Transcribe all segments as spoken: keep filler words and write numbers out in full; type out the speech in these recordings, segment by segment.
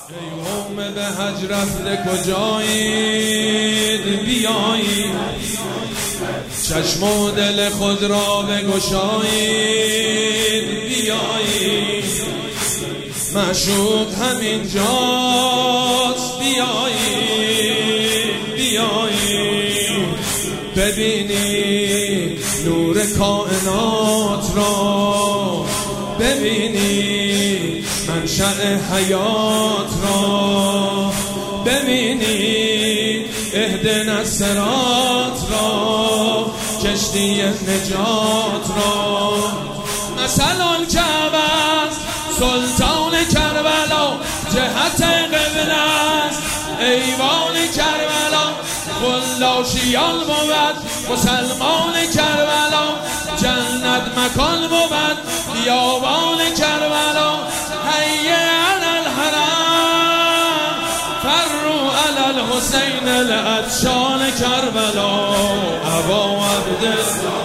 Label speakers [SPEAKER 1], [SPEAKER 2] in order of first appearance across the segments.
[SPEAKER 1] ای قوم به حج رفته کجایید بیایید، چشم و دل خود را بگشایید بیایید، معشوق همین جاست بیایید بیایید، ببینید نور کائنات را، ببینید منشأ حیات را، ببینید اهدنا الصراط را، کشتی نجات را. مثل الکعبه است سلطان کربلا، جهت قبله است ایوان کربلا، خلاشیان بود مسلمان کربلا، جنت مکان بود بیابان کربلا. حی علی الحرم فروا علی الحسین العطشان کربلا، ابا عبدالله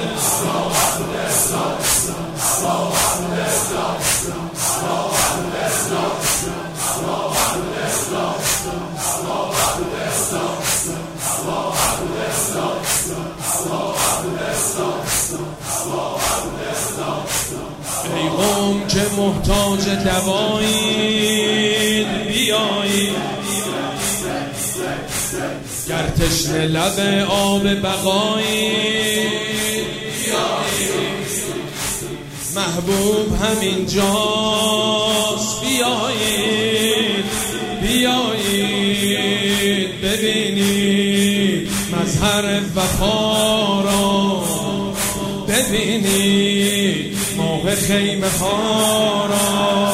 [SPEAKER 1] ای قوم که محتاج دوایید بیایید، گر تشنه لب آب بقایید بیایید، محبوب همین جاست بیایید بیایید، ببینید مظهر وفا را، ببینید ماه خیمه ها را،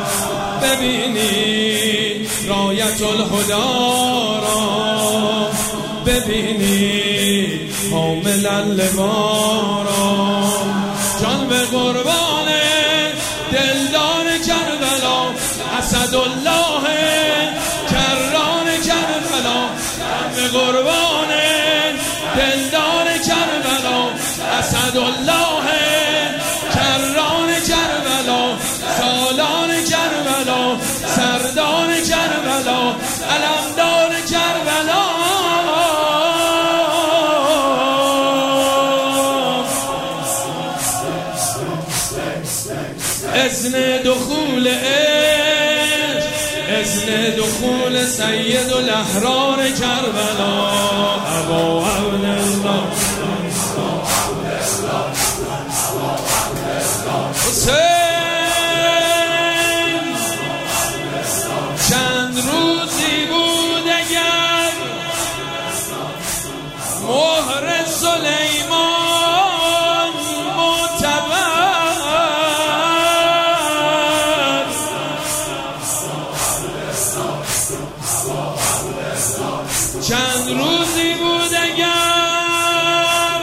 [SPEAKER 1] ببینید رایت الهدا را، ببینید حامل اللوا را. جان به قربان دلدار کربلا، اسدالله کران کربلا، جان به قربان دلدار کربلا، اسدالله کران کربلا، سالار کربلا، سردار کربلا، علمدار کربلا. اذن دخول عشق، اذن دخول سید الاحرار کربلا، ابا عبدالله حسین. چند روزی بود اگر مهر سلیمان معتبر، چند روزی بود اگر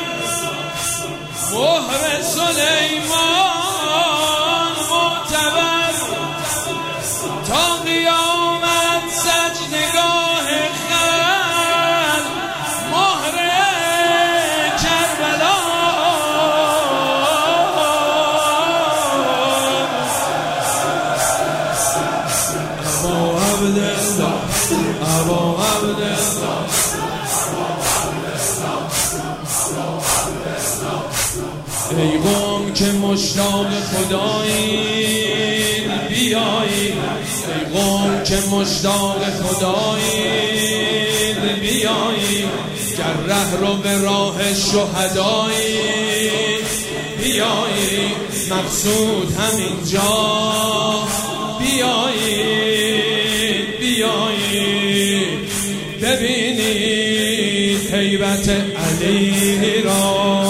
[SPEAKER 1] مهر سلیمان معتبر، تا قیامت سجدگاه خلق مهر کربلا. ابا عبدالله ابا عبدالله ای قوم که مشتاق خدایید بیایید، ای قوم که مشتاق خدایید بیایید، گر ره رو به راه شهدایید بیایید، مقصود همین جا بیایید بیایید، ببینید هیبت علی را،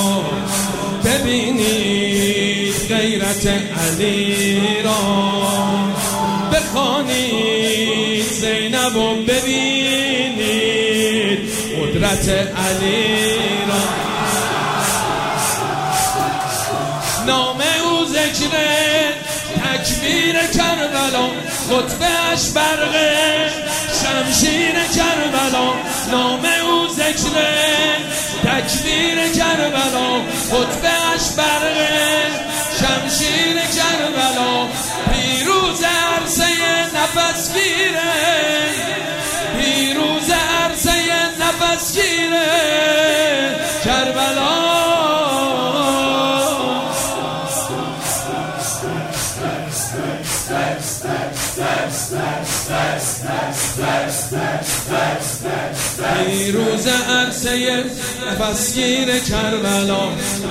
[SPEAKER 1] ببینید غیرت علی را، بخوانید زینب و ببینید قدرت علی را. نام او ذکر تکبیر کربلا، خطبه اش برقه شمشیر کربلا، نام او ذکر تکبیر کربلا، خطبه اش برقه شمشیر کربلا، پیروز عرصه نفس گیر پیروز عرصه نفسگیر کربلا،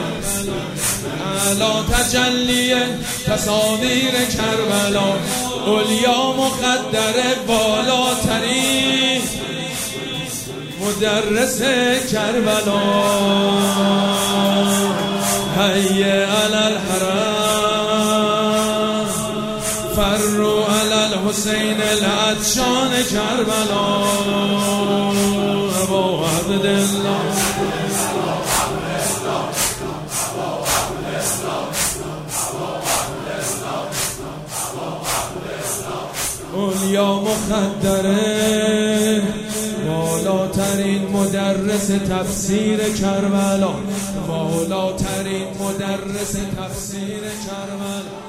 [SPEAKER 1] اعلی تجلی تصاویر کربلا، اولیا مقدر بالاترین مدرس کربلا. حی علی الحرم فروا علی الحسین العطشان کربلا. ابو عبدالله اولیا مخدره بالاترین مدرس تفسیر کربلا، بالاترین مدرس تفسیر کربلا.